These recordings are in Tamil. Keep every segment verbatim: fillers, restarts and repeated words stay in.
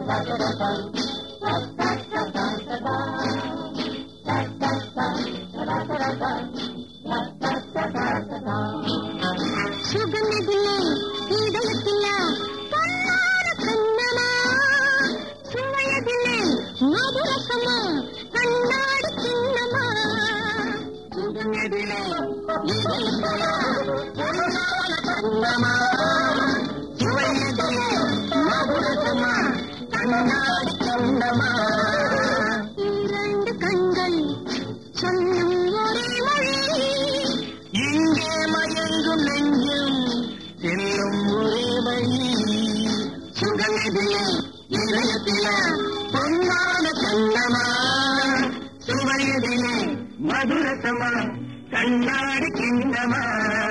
சுகமதிலே இதயத்தில பொன்னார கண்ணமா, சுவையதிலே மதுரசமா கண்ணாடி சின்னமா. சுகமதிலே இதயத்தில பொன்னார கண்ணமா, சுவையதிலே மதுரசமா கண்ணாடி சின்னமா. இரண்டு கண்கள் சொல்லும் ஒரே மொழி, இங்கே மயங்கும் நெஞ்சும் செல்லும் ஒரே வழி. சுகமதிலே இதயத்தில பொன்னான கண்ணமா, சுவையதிலே மதுரசமா கண்ணாடி கிண்ணமா.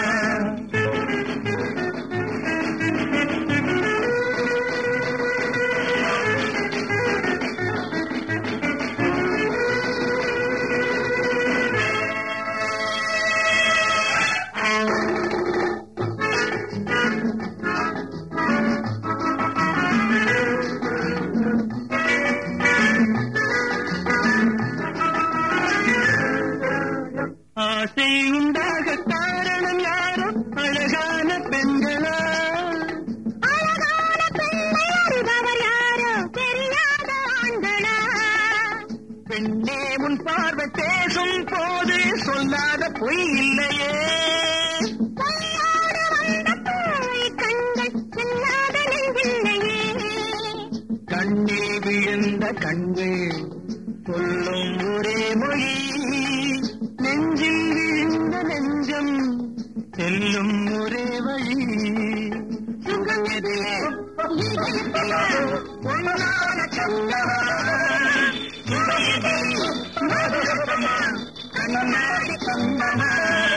ஆசை உண்டாக காரணம் யாரோ அழகான பெண்களா, அழகான பெண்ணை அறிபவர் யாரோ தெரியாத ஆண்களா. பெண்ணே உன் பார்வை பேசும் போது சொல்லாத பொய் இல்லையே. பொய்யோடு வந்த பூவை கண்கள் செல்லாத நெஞ்சில்லையே. கண்ணில் விழுந்த கண்கள் சொல்லும் ஒரே மொழி, நெஞ்சில் விழுந்த நெஞ்சம் செல்லும் ஒரே வழி. சுகமதிலே இதயத்தில பொன்னான கண்ணமா, சுவையதிலே மதுரசமா கண்ணாடி சின்னமா.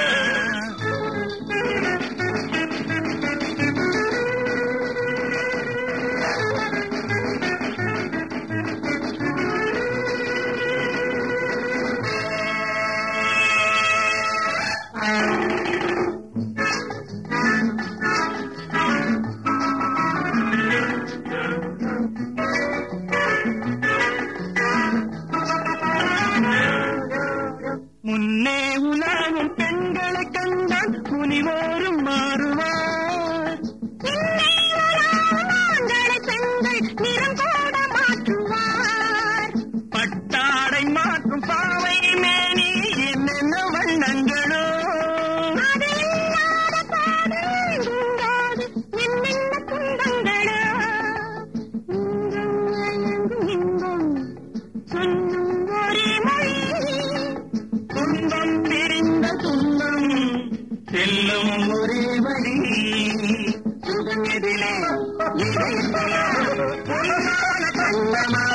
முன்னே உலாவும் பெண்களை கண்டால் முனிவோரும் மாறுவார். ஆண்களை பெண்கள் நிறம் கூட மாற்றுவார். பட்டாடை மாற்றும் பாவை மேனி என்னென்ன வண்ணங்களோ. அது இல்லாத பாடு உண்டாது என்னென்ன துன்பங்களோ. இன்பம் அழகும் இன்பம் சொல்லும் ஒரே மொழி, துன்பம் பிரிந்த துன்பம் செல்லும் ஒரே வழி. சுகமதிலே இதயத்தில பொன்னான கண்ணமா,